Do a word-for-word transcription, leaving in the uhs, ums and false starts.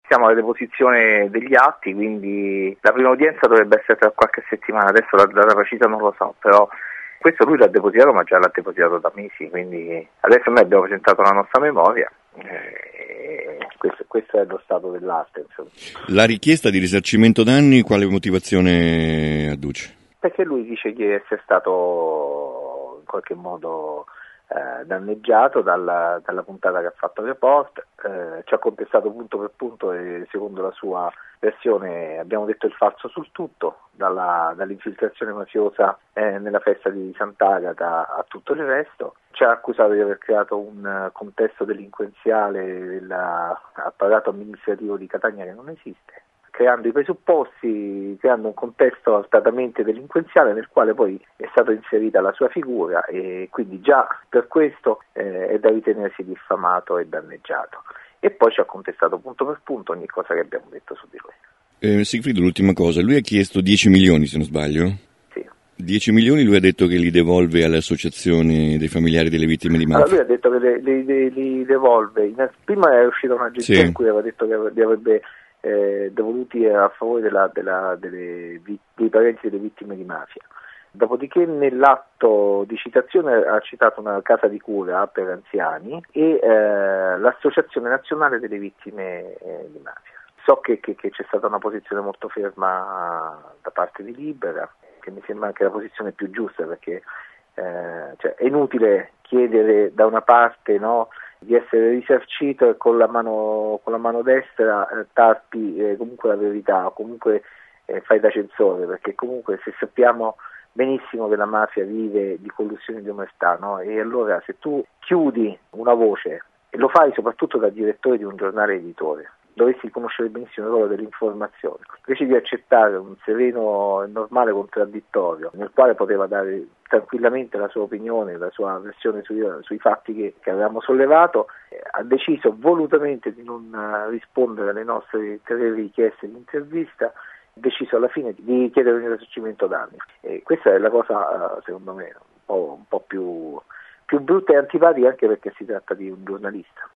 siamo alla deposizione degli atti, quindi la prima udienza dovrebbe essere tra qualche settimana, adesso la data precisa non lo so, però questo lui l'ha depositato, ma già l'ha depositato da mesi, quindi adesso noi abbiamo presentato la nostra memoria, eh, questo, questo è lo stato dell'arte. Insomma. La richiesta di risarcimento danni quale motivazione adduce? Perché lui dice di essere stato in qualche modo eh, danneggiato dalla, dalla puntata che ha fatto Report, eh, ci ha contestato punto per punto e secondo la sua versione abbiamo detto il falso sul tutto, dalla, dall'infiltrazione mafiosa eh, nella festa di Sant'Agata a tutto il resto. Ci ha accusato di aver creato un uh, contesto delinquenziale dell'apparato amministrativo di Catania che non esiste, creando i presupposti, creando un contesto altatamente delinquenziale nel quale poi è stata inserita la sua figura e quindi già per questo eh, è da ritenersi diffamato e danneggiato. E poi ci ha contestato punto per punto ogni cosa che abbiamo detto su di lui. Eh, Sigfrido, l'ultima cosa, lui ha chiesto dieci milioni se non sbaglio? Sì. dieci milioni lui ha detto che li devolve alle associazioni dei familiari delle vittime di mafia. Allora lui ha detto che li, li, li devolve, prima è uscita un'agenzia sì. in cui aveva detto che li avrebbe eh, devoluti a favore della, della, delle, dei parenti delle vittime di mafia. Dopodiché nell'atto di citazione ha citato una casa di cura per anziani e eh, l'Associazione Nazionale delle Vittime eh, di Mafia. So che, che, che c'è stata una posizione molto ferma da parte di Libera, che mi sembra anche la posizione più giusta, perché eh, cioè, è inutile chiedere da una parte no, di essere risarcito e con la mano, con la mano destra eh, tarpi eh, comunque la verità o comunque eh, fai da censore, perché comunque se sappiamo benissimo che la mafia vive di collusione di omertà, no? E allora se tu chiudi una voce e lo fai soprattutto da direttore di un giornale editore, dovresti conoscere benissimo il ruolo dell'informazione, invece di accettare un sereno e normale contraddittorio nel quale poteva dare tranquillamente la sua opinione, la sua versione sui, sui fatti che, che avevamo sollevato, eh, ha deciso volutamente di non uh, rispondere alle nostre tre richieste di intervista, deciso alla fine di chiedere un risarcimento danni. E questa è la cosa, secondo me, un po', un po' più, più brutta e antipatica, anche perché si tratta di un giornalista.